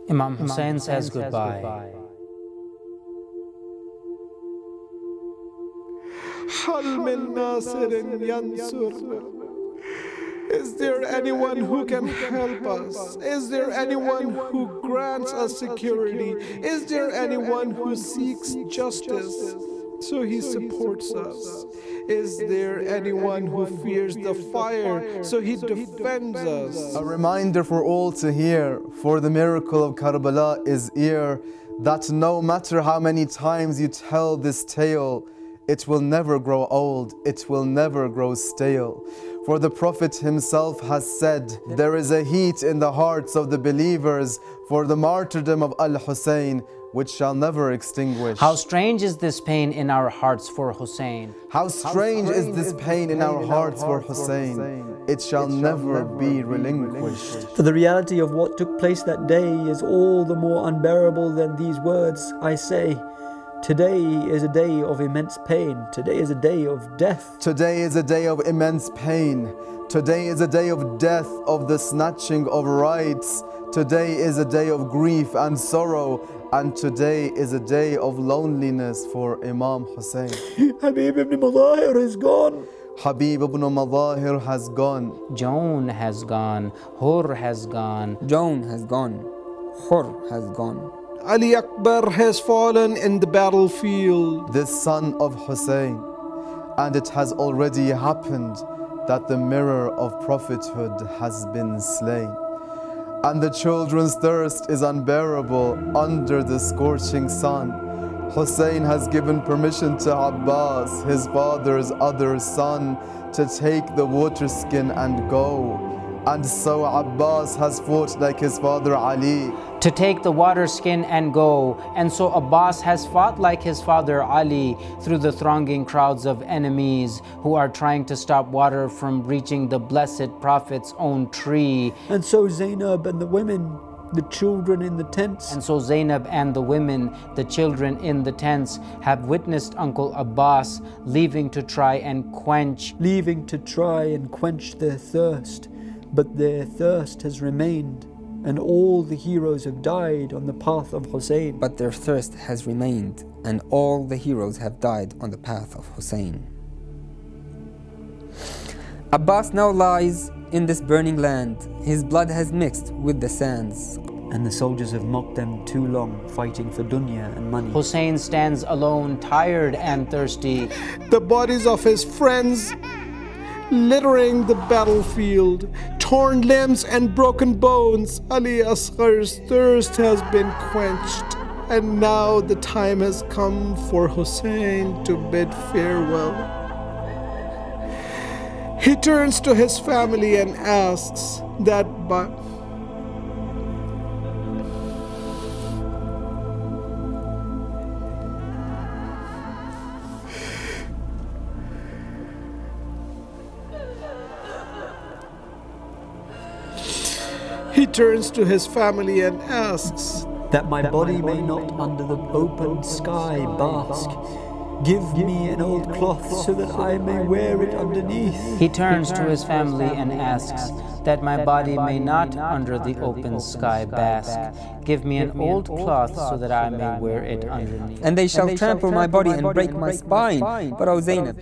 Imam Hussein says goodbye. هل من ناصر ينصرنا? Is there anyone who can help us? Is there anyone who grants us security? Is there anyone who seeks justice so he supports us? Is there anyone who fears the fire so he defends us? A reminder for all to hear, for the miracle of Karbala is here, that no matter how many times you tell this tale, it will never grow old, it will never grow stale. For the Prophet himself has said, there is a heat in the hearts of the believers for the martyrdom of Al-Hussein, which shall never extinguish. How strange is this pain in our hearts for Hussein. How strange is this pain in our hearts for Hussein. It shall never be relinquished. For the reality of what took place that day is all the more unbearable than these words I say. Today is a day of immense pain. Today is a day of death. Today is a day of immense pain. Today is a day of death, of the snatching of rights. Today is a day of grief and sorrow. And today is a day of loneliness for Imam Hussein. Habib ibn Madahir is gone. Habib ibn Madahir has gone. Joan has gone. Hur has gone. Joan has gone. Hur has gone. Ali Akbar has fallen in the battlefield. This son of Hussein. And it has already happened that the mirror of prophethood has been slain. And the children's thirst is unbearable under the scorching sun. Hussein has given permission to Abbas, his father's other son, to take the water skin and go. And so Abbas has fought like his father Ali. To take the water skin and go. And so Abbas has fought like his father Ali through the thronging crowds of enemies who are trying to stop water from reaching the blessed Prophet's own tree. And so Zainab and the women, the children in the tents. And so Zainab and the women, the children in the tents, have witnessed Uncle Abbas leaving to try and quench their thirst. But their thirst has remained, and all the heroes have died on the path of Hussein. But their thirst has remained, and all the heroes have died on the path of Hussein. Abbas now lies in this burning land. His blood has mixed with the sands. And the soldiers have mocked them too long, fighting for dunya and money. Hussein stands alone, tired and thirsty. The bodies of his friends littering the battlefield, torn limbs and broken bones. Ali Asghar's thirst has been quenched, and now the time has come for Hussein to bid farewell. He turns to his family and asks that that my body may not under the open sky bask. Give me an old cloth so that I may wear it underneath. He turns to his family and asks that my body may not under the open sky bask. Give me an old cloth so that I may wear it underneath. And they shall trample my body and break my spine. But O Zainab,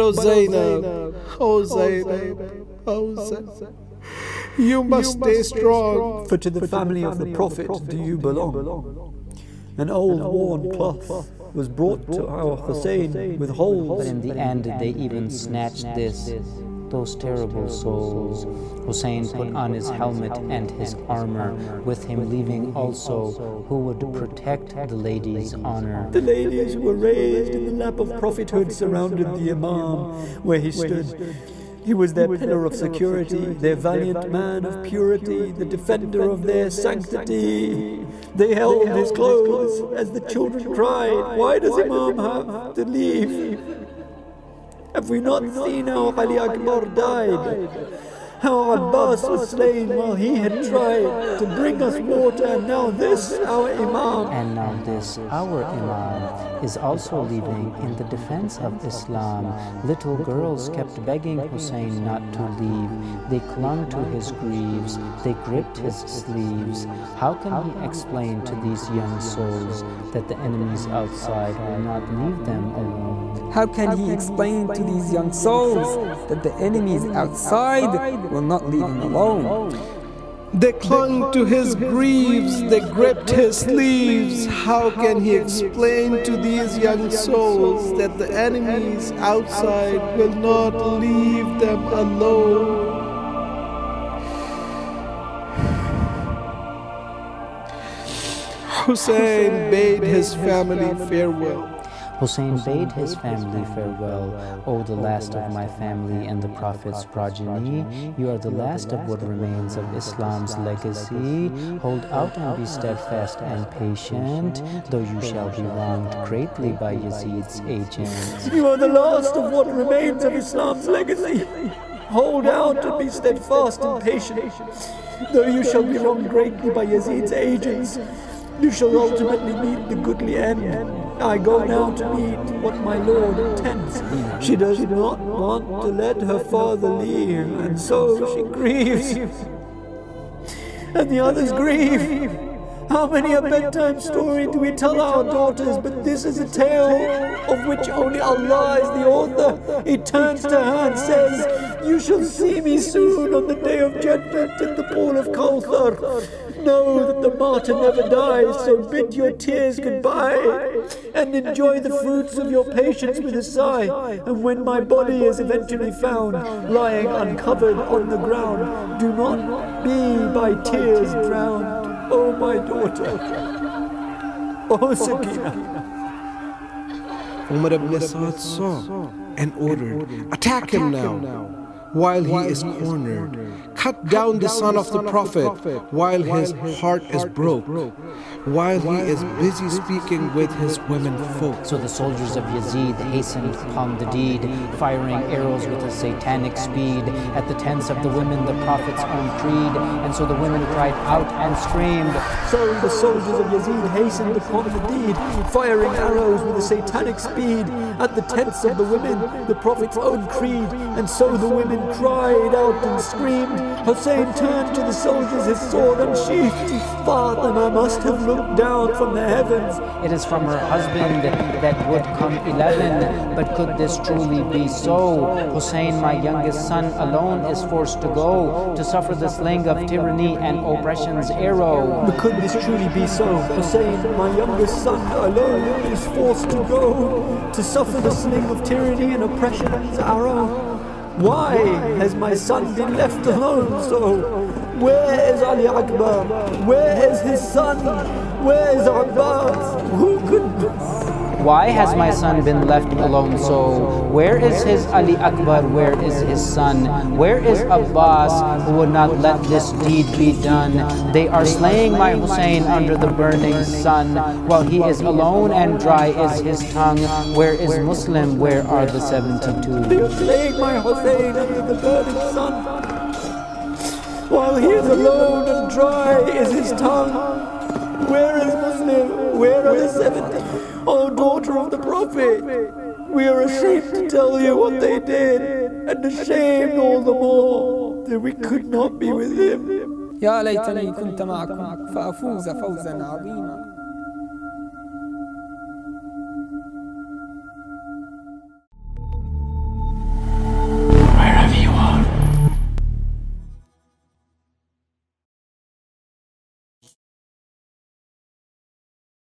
you must stay strong. For to the family of the Prophet do you belong. An old worn cloth was brought to our Hussein with holes. But in the end they even snatched this. Those terrible souls. Hussein put on his helmet and his armor, with him leaving also who would protect the lady's honor. The ladies who were raised in the lap of prophethood surrounded the Imam where he stood. He was their pillar of security, their valiant man of purity, the defender of their sanctity. They held his clothes as the children cried, "Why does Imam have to leave? Have we not seen how Ali Akbar died? How Abbas was slain while he had tried to bring us water, and now this, our Imam. And now this, our Imam, is also leaving in the defense of Islam. Little girls kept begging Hussein not to leave. They clung to his greaves. They gripped his sleeves. How can he explain to these young souls that the enemies outside will not leave them alone? How can he explain to these young souls that the enemies outside will not leave him alone? They clung to his greaves, they gripped his sleeves. How can he explain to these young souls that the enemies outside will not leave them alone? Hussein bade his family farewell. Hussein bade his family farewell. O the last of my family and the Prophet's progeny, you are the last of what remains of Islam's legacy. Hold out and be steadfast and patient, though you shall be wronged greatly by Yazid's agents. You are the last of what remains of Islam's legacy. Hold out and be steadfast and patient, though you shall be wronged greatly by Yazid's agents. You shall ultimately meet the goodly end. I go now to meet what my Lord intends. She does not want to let her father leave, and so she grieves. And the others grieve. How many a bedtime story do we tell our daughters? But this is a tale of which only Allah is the author. He turns to her and says, you shall see me soon on the day of judgment in the pool of Kawthar. Know that the martyr never dies, so bid your tears goodbye and enjoy the fruits of your patience with a sigh. And when my body is eventually found lying uncovered on the ground, do not be by tears drowned. Oh, my daughter. Oh, Sakina. Umar ibn Sa'd saw and ordered, attack him now, while he is cornered. Cut down the son of the Prophet while his heart is broke, while he is busy speaking with his women folk. So the soldiers of Yazid hastened upon the deed, firing arrows with a satanic speed at the tents of the women, the Prophet's own creed. And so the women cried out and screamed. So the soldiers of Yazid hastened upon the deed, firing arrows with a satanic speed at the tents of the women, the Prophet's own creed. And so the women cried out and screamed. Hussein turned to the soldiers, his sword unsheathed. Fatima must have looked down from the heavens. It is from her husband that would come 11. But could this truly be so? Hussein, my youngest son, alone is forced to go to suffer the sling of tyranny and oppression's arrow. But could this truly be so? Hussein, my youngest son, alone is forced to go to suffer the sling of tyranny and oppression's arrow. Why has my son been left alone so? Where is Ali Akbar? Where is his son? Where is Abbas? Who could... Why has my son been left alone so? Where is his Ali Akbar? Where is his son? Where is Abbas, who would not let this deed be done? They are slaying my Hussein under the burning sun, while he is alone and dry is his tongue. Where is Muslim? Where are the 72? They are slaying my Hussein under the burning sun, while he is alone and dry is his tongue. Where is Muslim? Where are the 70? O daughter of the Prophet, we are ashamed to tell you what they did, and ashamed all the more that we could not be with him. يا ليتني كنت معكم فأفوز فوزا عظيما.